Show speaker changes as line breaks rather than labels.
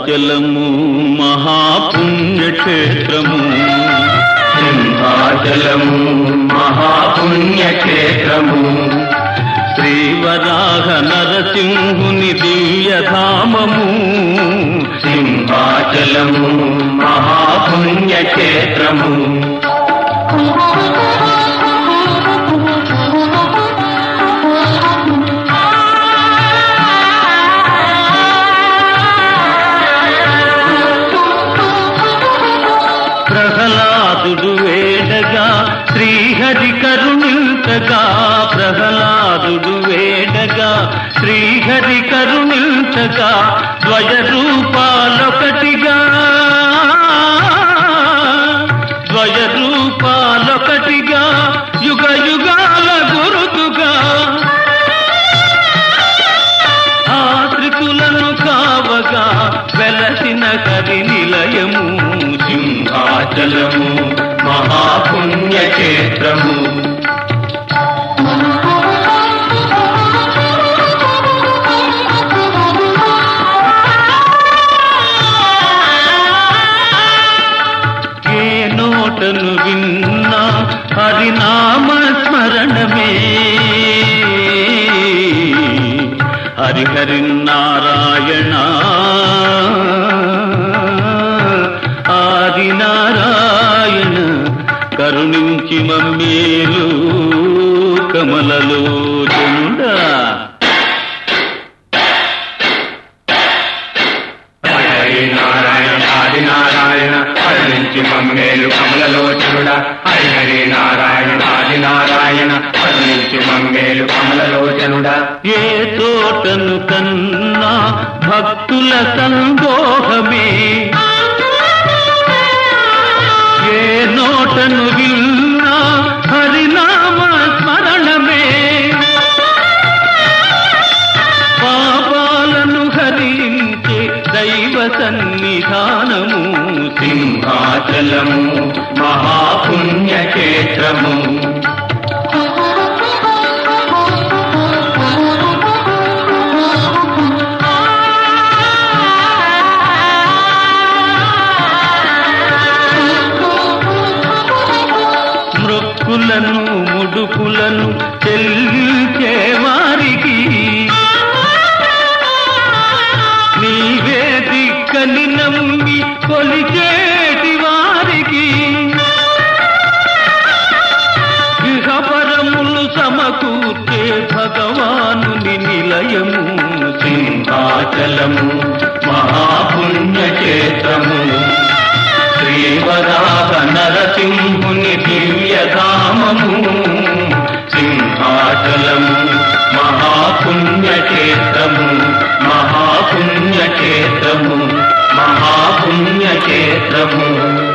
సింహాచలము మహాపుణ్యక్షేత్రము,
సింహాచలము మహాపుణ్యక్షేత్రము,
శ్రీవరాహ నరసింహుని దివ్యధామము,
సింహాచలము మహాపుణ్యక్షేత్రము.
ప్రహ్లాదుడు వేడగా శ్రీహరి కరుణించగా, ప్రహ్లాదుడు వేడగా శ్రీహరి కరుణించగా, ద్వయ రూపాలొకటిగా, ద్వయ రూపాలొకటిగా, యుగ యుగాల గురుతుగా, ఆశ్రితులను కావగా వెలసిన హరి నిలయము,
సింహాచలము మహాపుణ్యక్షేత్రము.
ఏ నోటను విన్నా హరినామ స్మరణమే, హరిహరి నారాయణ ఆదినారాయణ కరుణించి మమ్మేలు కమలలోచనుడా.
హరి నారాయణ ఆదినారాయణ కరుణించి మమ్మేలు కమలలోచనుడా. హరి హరి నారాయణ ఆదినారాయణ కరుణించి మమ్మేలు కమలలోచనుడా.
ఏ చోటను కన్నా భక్తుల సందోహమే, ఏ నోటను విన్నా హరినామ స్మరణమే, పాపాలను హరించే దైవ సన్నిధానము,
సింహాచలము మహాపుణ్యక్షేత్రము.
మృక్కులను ముడుపులను చెల్లించే వారికి నీవే దిక్కని నమ్మి కొలిచేటి వారికి, ఇహపరములు సమకూర్చే భగవానుని నిలయము,
సింహాచలము మహాపుణ్యక్షేత్రము, శ్రీవరాహ నరసింహుని దివ్యధామము, సింహాచలము మహాపుణ్యక్షేత్రము, మహాపుణ్యక్షేత్రము, మహాపుణ్యక్షేత్రము.